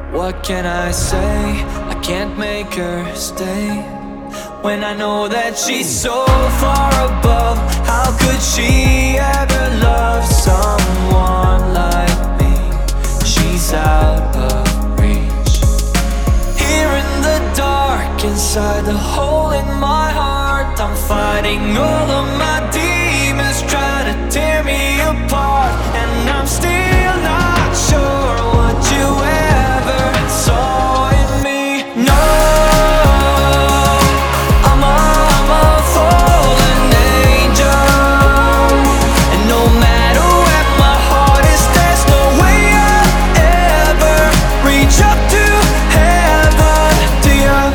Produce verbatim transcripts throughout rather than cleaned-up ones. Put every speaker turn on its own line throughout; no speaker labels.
What can I say? I can't make her stay when I know that she's so far above. How could she ever love someone like me? She's out of reach. Here in the dark, inside the hole in my heart, I'm fighting all of my demons, trying to tear me apart. And I'm still not sure what you ever saw in me. No, I'm a, I'm a fallen angel, and no matter where my heart is, there's no way I'll ever reach up to heaven to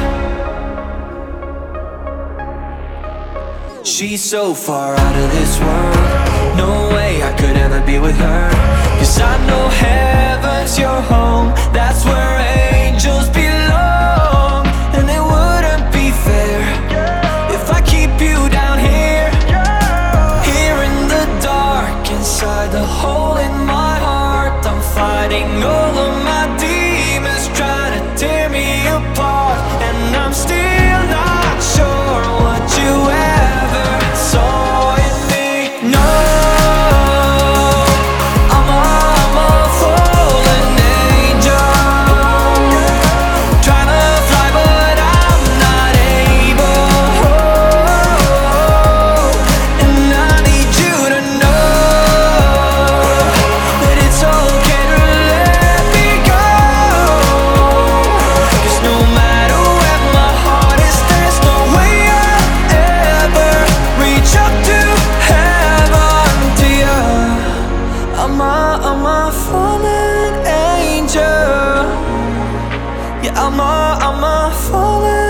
you. She's so far out of this world, no way I could ever be with her. Cause I know heaven's your home, that's where angels belong. And it wouldn't be fair if I keep you down here, here in the dark, inside the hole in my heart. I'm fighting all of my demons, trying to tear me apart. And I'm still not sure what you ever saw in me. No, I'm a, I'm a fallen angel, trying to fly but I'm not able. And I need you to know that it's okay to let me go. Cause no matter where my heart is, there's no way I'll ever reach up to heaven to you. I'm a, I'm a fallen angel. Yeah, I'm a, I'm a fallen